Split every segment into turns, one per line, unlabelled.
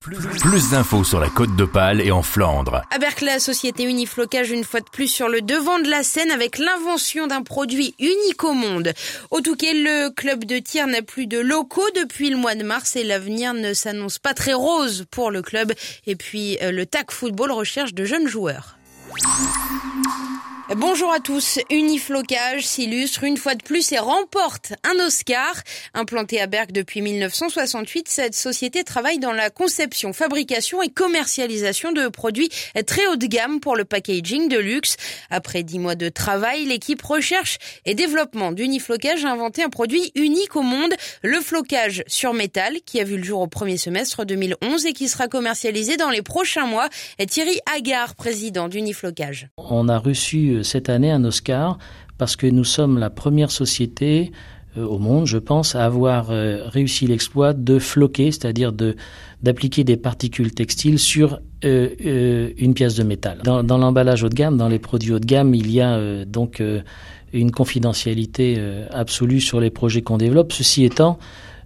Plus d'infos sur la Côte d'Opale et en Flandre.
À Berck, la société Uniflocage une fois de plus sur le devant de la scène avec l'invention d'un produit unique au monde. Au Touquet, le club de tir n'a plus de locaux depuis le mois de mars et l'avenir ne s'annonce pas très rose pour le club. Et puis le TAC Football recherche de jeunes joueurs. Bonjour à tous, Uniflocage s'illustre une fois de plus et remporte un Oscar. Implantée à Berck depuis 1968, cette société travaille dans la conception, fabrication et commercialisation de produits très haut de gamme pour le packaging de luxe. Après 10 mois de travail, l'équipe recherche et développement d'Uniflocage a inventé un produit unique au monde, le flocage sur métal, qui a vu le jour au premier semestre 2011 et qui sera commercialisé dans les prochains mois. Thierry Agard, président d'Uniflocage.
On a reçu cette année un Oscar parce que nous sommes la première société au monde, je pense, à avoir réussi l'exploit de floquer, c'est-à-dire d'appliquer des particules textiles sur une pièce de métal. Dans l'emballage haut de gamme, dans les produits haut de gamme, il y a donc une confidentialité absolue sur les projets qu'on développe. Ceci étant,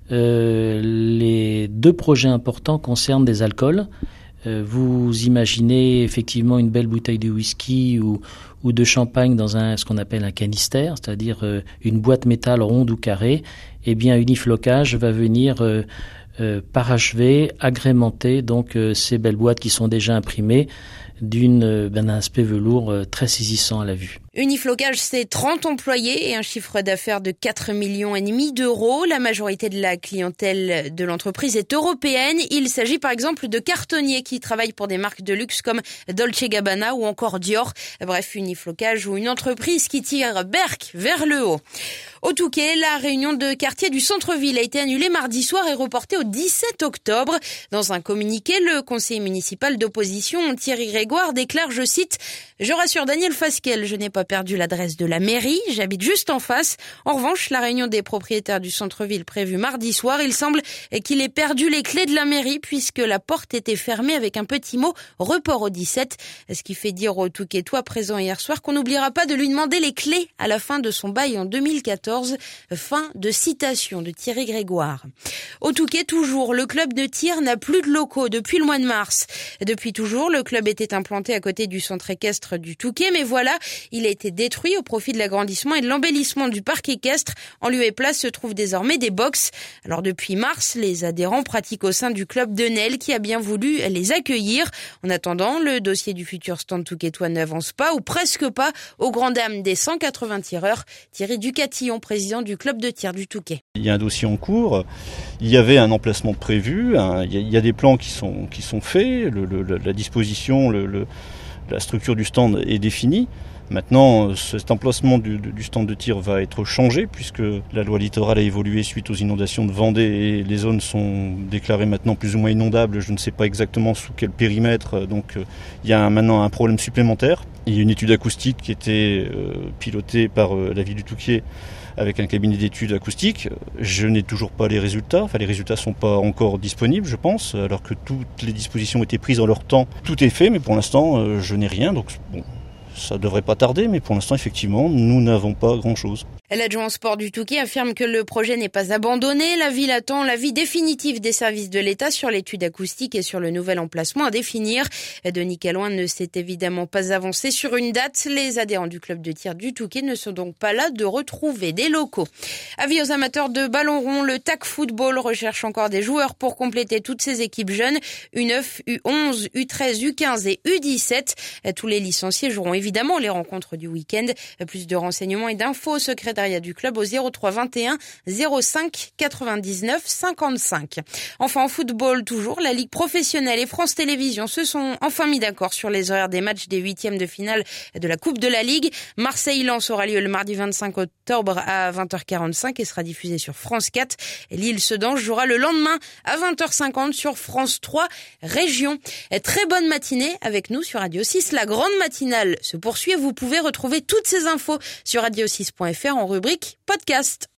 les deux projets importants concernent des alcools. Vous imaginez effectivement une belle bouteille de whisky ou de champagne dans ce qu'on appelle un canister, c'est-à-dire une boîte métal ronde ou carrée. Eh bien, Uniflocage va venir parachever, agrémenter donc ces belles boîtes qui sont déjà imprimées d'un aspect velours très saisissant à la vue.
Uniflocage, c'est 30 employés et un chiffre d'affaires de 4,5 millions d'euros. La majorité de la clientèle de l'entreprise est européenne. Il s'agit par exemple de cartonniers qui travaillent pour des marques de luxe comme Dolce & Gabbana ou encore Dior. Bref, Uniflocage ou une entreprise qui tire Berck vers le haut. Au Touquet, la réunion de quartier du centre-ville a été annulée mardi soir et reportée au 17 octobre. Dans un communiqué, le conseiller municipal d'opposition, Thierry Grégoire, déclare, je cite, « Je rassure Daniel Fasquelle, je n'ai pas perdu l'adresse de la mairie, j'habite juste en face. En revanche, la réunion des propriétaires du centre-ville prévue mardi soir, il semble qu'il ait perdu les clés de la mairie puisque la porte était fermée avec un petit mot « report au 17 ». Ce qui fait dire au Touquetois présent hier soir qu'on n'oubliera pas de lui demander les clés à la fin de son bail en 2014. Fin de citation de Thierry Grégoire. Au Touquet, toujours, le club de tir n'a plus de locaux depuis le mois de mars. Depuis toujours, le club était implanté à côté du centre équestre du Touquet, mais voilà, il a été détruit au profit de l'agrandissement et de l'embellissement du parc équestre. En lieu et place se trouvent désormais des box. Alors depuis mars, les adhérents pratiquent au sein du club de Nesle qui a bien voulu les accueillir. En attendant, le dossier du futur stand touquetois n'avance pas ou presque pas aux grandes dames des 180 tireurs. Thierry Ducatillon, président du club de tir du Touquet.
Il y a un dossier en cours, il y avait un emplacement prévu, il y a des plans qui sont faits, la disposition, la structure du stand est définie. Maintenant, cet emplacement du stand de tir va être changé puisque la loi littorale a évolué suite aux inondations de Vendée et les zones sont déclarées maintenant plus ou moins inondables. Je ne sais pas exactement sous quel périmètre, donc il y a maintenant un problème supplémentaire. Il y a une étude acoustique qui était pilotée par la ville du Touquet avec un cabinet d'études acoustiques. Je n'ai toujours pas les résultats. Enfin, les résultats sont pas encore disponibles, je pense, alors que toutes les dispositions étaient prises en leur temps. Tout est fait, mais pour l'instant, je n'ai rien. Donc, bon, ça devrait pas tarder, mais pour l'instant, effectivement, nous n'avons pas grand-chose.
L'adjoint au sport du Touquet affirme que le projet n'est pas abandonné. La ville attend l'avis définitif des services de l'État sur l'étude acoustique et sur le nouvel emplacement à définir. Denis Calouin ne s'est évidemment pas avancé sur une date. Les adhérents du club de tir du Touquet ne sont donc pas là de retrouver des locaux. Avis aux amateurs de ballon rond, le TAC Football recherche encore des joueurs pour compléter toutes ces équipes jeunes. U9, U11, U13, U15 et U17. Tous les licenciés joueront évidemment les rencontres du week-end. Plus de renseignements et d'infos au secrétariat du club au 03 21 05 99 55. Enfin en football toujours, la Ligue professionnelle et France Télévisions se sont enfin mis d'accord sur les horaires des matchs des huitièmes de finale de la Coupe de la Ligue. Marseille-Lens aura lieu le mardi 25 octobre à 20h45 et sera diffusé sur France 4. Et Lille-Sedan jouera le lendemain à 20h50 sur France 3 Région. Très bonne matinée avec nous sur Radio 6. La grande matinale se poursuit et vous pouvez retrouver toutes ces infos sur radio6.fr en rubrique podcast.